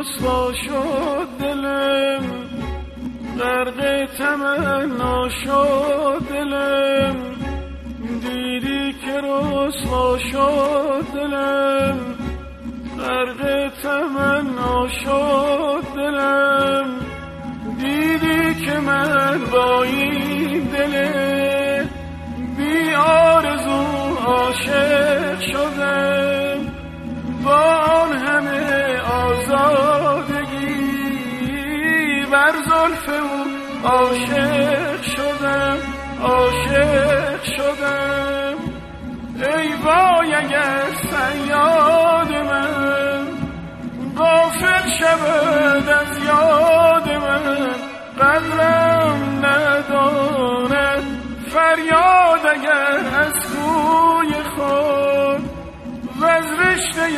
رسوا شد دلم، غرق تمنا شد دلم، دیدی که رسوا شد دلم، غرق تمنا شد دلم، دیدی که من با این دل بی آرزو عاشق شدم، با آن همه آزادگی بر زلف او عاشق شدم، عاشق شدم. ای وای اگر صیاد من غافل شود از یاد من، قدرم نداند فریاد اگر از کوی خود و از رشته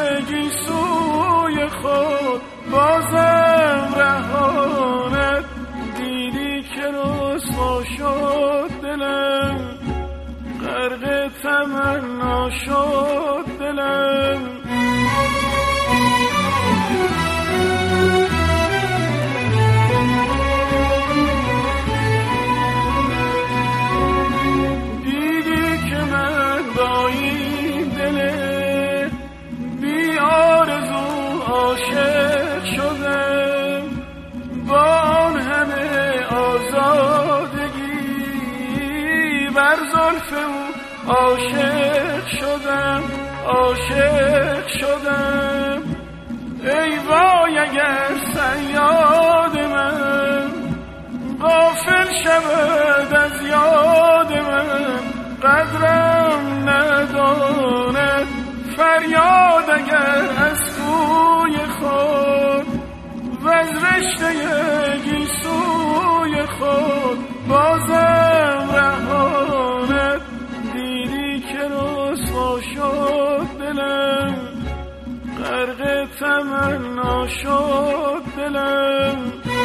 گیسوی خود بازم رهاند. دیدی که رسوا شد دلم، غرق تمنا شد دلم. دیدی که من با این دل بی آرزو عاشق شدم، با آن همه آزادگی بر زلف او عاشق شدم، عاشق شدم. ای وای اگر صیاد من غافل شود از یاد من، قدرم نداند فریاد اگر از کوی خود و از رشته گیسوی خود بازم رهاند. دیدی که رسوا شد دلم، غرق تمنا شد دلم.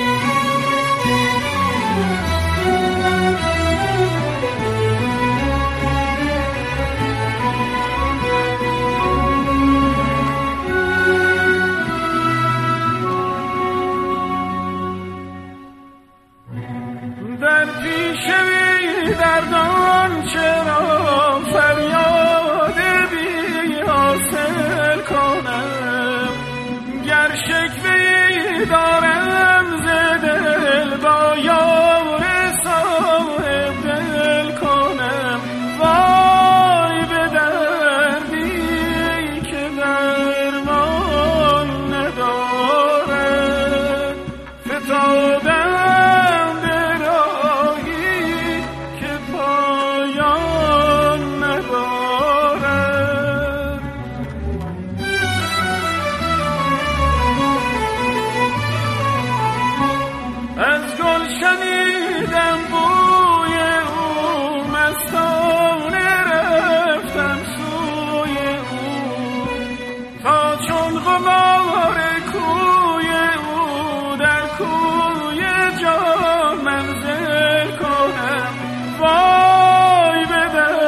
در پیش بی دردان چرا فریاد بی حاصل کنم، گر شکوه‌ای دارم ز دل با یار صاحب دل کنم. وای به دردی که درمان ندارد، فتادم به راهی که پایان ندارد. از گل شنیدم بوی او مستانه رفتم سوی او، تا چون غبار کوی او در کوی جان منزل کنم. وای به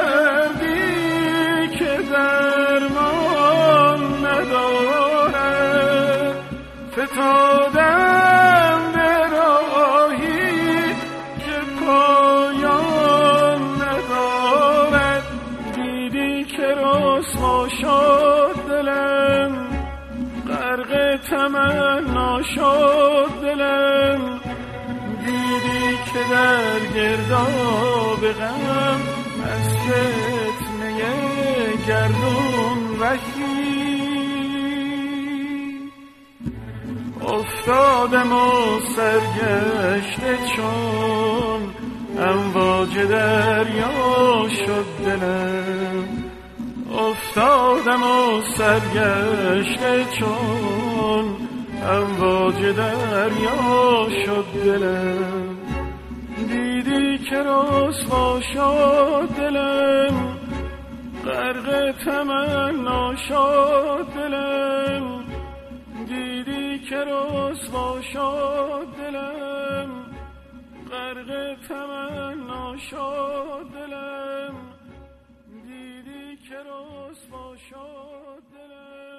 دردی که درمان ندارد، فتادم به راهی که پایان ندارد. دیدی که رسوا شد دلم، غرق تمنا شد دلم، دیدی که در گرداب غم از فتنه گردون رهی افتادم و سرگشته چون امواج دریا شد دلم، افتادم و سرگشته چون امواج دریا شد دلم. دیدی که رسوا شد دلم، غرق تمنا شد دلم، دیدی که رسوا شد دلم، غرق تمنا شد دلم، دیدی که رسوا شد دلم.